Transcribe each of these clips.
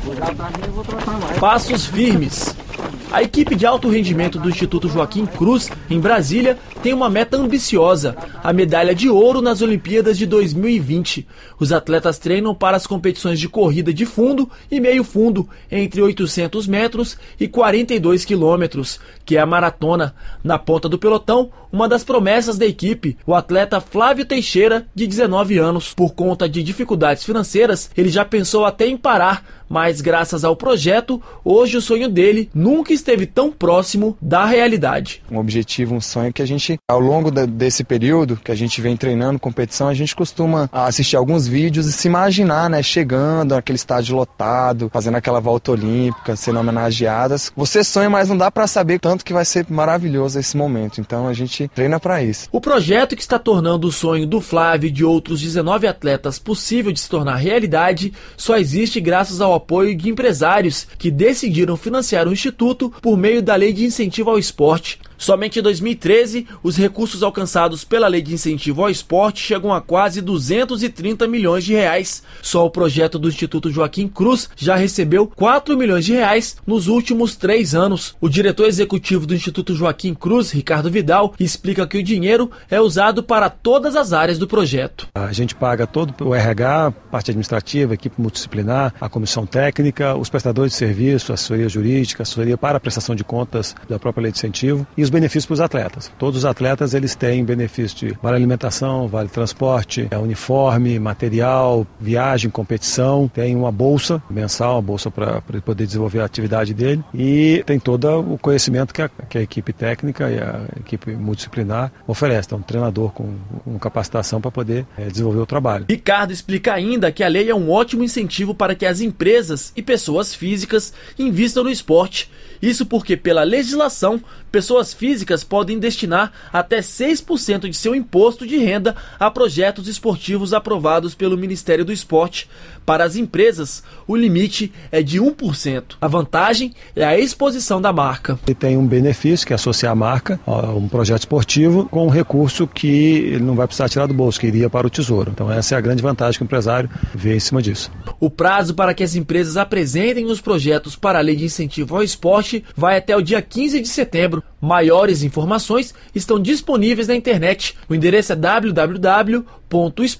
Passos firmes. A equipe de alto rendimento do Instituto Joaquim Cruz, em Brasília, tem uma meta ambiciosa: a medalha de ouro nas Olimpíadas de 2020. Os atletas treinam para as competições de corrida de fundo e meio fundo, entre 800 metros e 42 quilômetros, que é a maratona. Na ponta do pelotão, uma das promessas da equipe, o atleta Flávio Teixeira, de 19 anos. Por conta de dificuldades financeiras, ele já pensou até em parar, mas graças ao projeto, hoje o sonho dele nunca esteve tão próximo da realidade. Um objetivo, um sonho que a gente, ao longo desse período que a gente vem treinando competição, a gente costuma assistir alguns vídeos e se imaginar, né, chegando naquele estádio lotado, fazendo aquela volta olímpica, sendo homenageadas. Você sonha, mas não dá para saber tanto que vai ser maravilhoso esse momento. Então a gente treina para isso. O projeto que está tornando o sonho do Flávio e de outros 19 atletas possível de se tornar realidade só existe graças ao apoio de empresários que decidiram financiar o Instituto por meio da Lei de Incentivo ao Esporte. Somente em 2013, os recursos alcançados pela Lei de Incentivo ao Esporte chegam a quase 230 milhões de reais. Só o projeto do Instituto Joaquim Cruz já recebeu 4 milhões de reais nos últimos 3 anos. O diretor executivo do Instituto Joaquim Cruz, Ricardo Vidal, explica que o dinheiro é usado para todas as áreas do projeto. A gente paga todo o RH, parte administrativa, equipe multidisciplinar, a comissão técnica, os prestadores de serviço, assessoria jurídica, assessoria para a prestação de contas da própria Lei de Incentivo e os benefícios para os atletas. Todos os atletas eles têm benefício de vale alimentação, vale transporte, uniforme, material, viagem, competição, tem uma bolsa mensal, uma bolsa para ele poder desenvolver a atividade dele e tem todo o conhecimento que a equipe técnica e a equipe multidisciplinar oferece. Então, um treinador com capacitação para poder desenvolver o trabalho. Ricardo explica ainda que a lei é um ótimo incentivo para que as empresas e pessoas físicas invistam no esporte. Isso porque, pela legislação, pessoas físicas podem destinar até 6% de seu imposto de renda a projetos esportivos aprovados pelo Ministério do Esporte. Para as empresas, o limite é de 1%. A vantagem é a exposição da marca. Ele tem um benefício que é associar a marca a um projeto esportivo com um recurso que ele não vai precisar tirar do bolso, que iria para o Tesouro. Então essa é a grande vantagem que o empresário vê em cima disso. O prazo para que as empresas apresentem os projetos para a Lei de Incentivo ao Esporte vai até o dia 15 de setembro. Maiores informações estão disponíveis na internet. O endereço é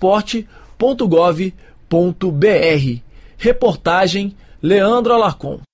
www.esporte.gov.br. Reportagem Leandro Alarcon.